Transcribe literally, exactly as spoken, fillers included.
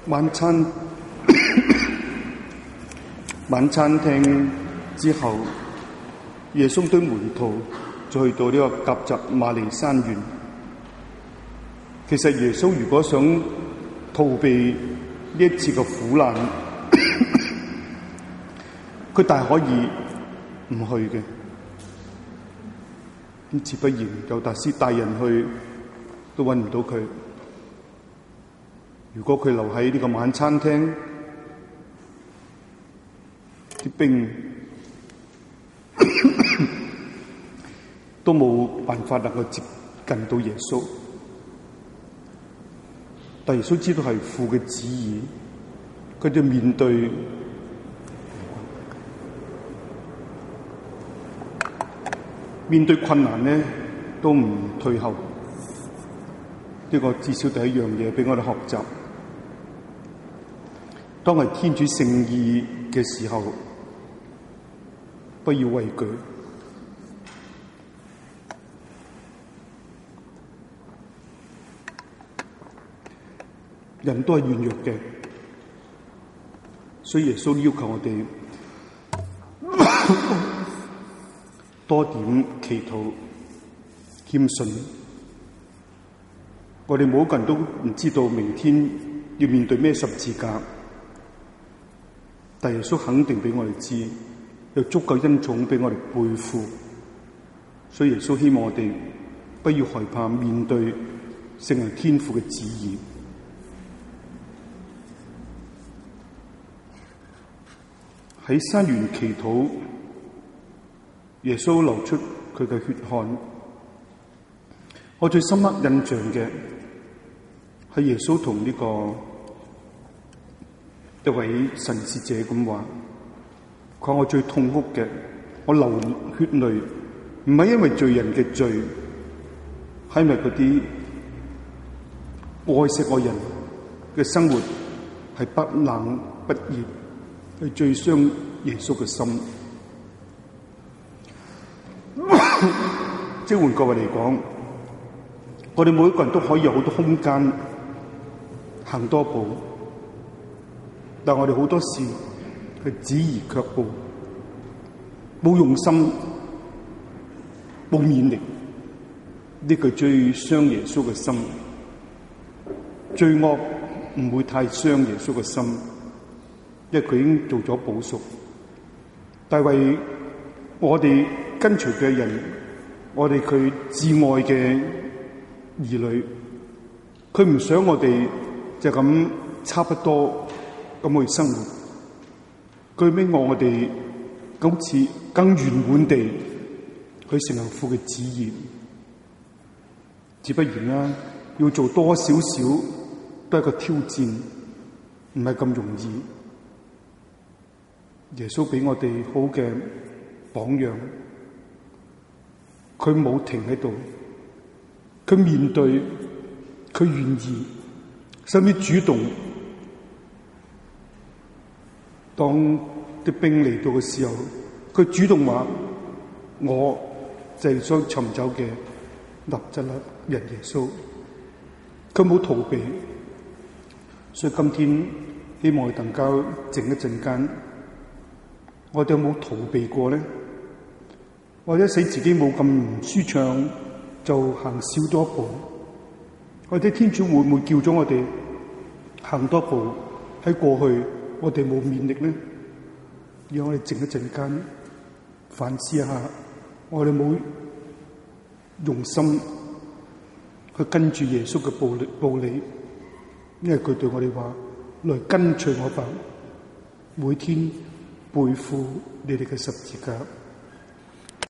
晚餐晚餐廳之後，耶穌對門徒就去到呢個革責瑪利山園。其實耶穌如果想逃避呢一次嘅苦難，佢大可以唔去嘅。咁自不然猶達斯帶人去都揾唔到佢。如果佢留喺呢個晚餐廳，啲兵都冇辦法能夠接近到耶穌。但耶穌知道係父嘅旨意，佢就面對面對困難咧，都唔退後。呢個至少第一樣嘢俾我哋學習。當係天主聖意嘅時候，不要畏懼。人都係軟弱嘅，所以耶穌要求我哋多點祈禱、謙遜。我哋每一個人都唔知道明天要面對咩十字架，但耶穌肯定俾我哋知，有足夠恩寵俾我哋背負。所以耶穌希望我哋不要害怕面對聖人天父嘅旨意。喺山園祈禱，耶穌流出佢嘅血汗。我最深刻印象嘅係耶穌同呢個一位神視者咁話：佢話我最痛哭嘅，我流血淚，唔係因為罪人嘅罪，係因為嗰啲愛錫我人嘅生活係不冷不熱，係最傷耶穌嘅心。即係換句話嚟講，我哋每一個人都可以有好多空間行多步，但我哋好多時係止而卻步，冇用心，冇勉力。呢個最傷耶穌嘅心。罪惡唔會太傷耶穌嘅心，因為佢已經做咗補贖。但係為我哋跟隨嘅人，我哋佢至愛嘅兒女，佢唔想我哋就咁差不多咁去生活，佢希望我哋好似更圓滿地去成行父嘅旨意。自不然啦，要做多少少都係一個挑戰，唔係咁容易。耶穌俾我哋好嘅榜樣，佢冇停喺度，佢面對，佢願意，甚至主動。當啲兵嚟到嘅時候，佢主動話：我就係想尋找嘅納匝肋人耶穌。佢冇逃避，所以今天希望我哋能夠靜一陣間。我哋有冇逃避過咧？或者使自己冇咁唔舒暢，就行少多步？或者天主會唔會叫咗我哋行多步？喺過去我哋冇勉力咧，讓我哋靜一陣間反思一下，我哋冇用心去跟住耶穌嘅步步履，因為佢對我哋話：來跟隨我吧，每天背負你哋嘅十字架。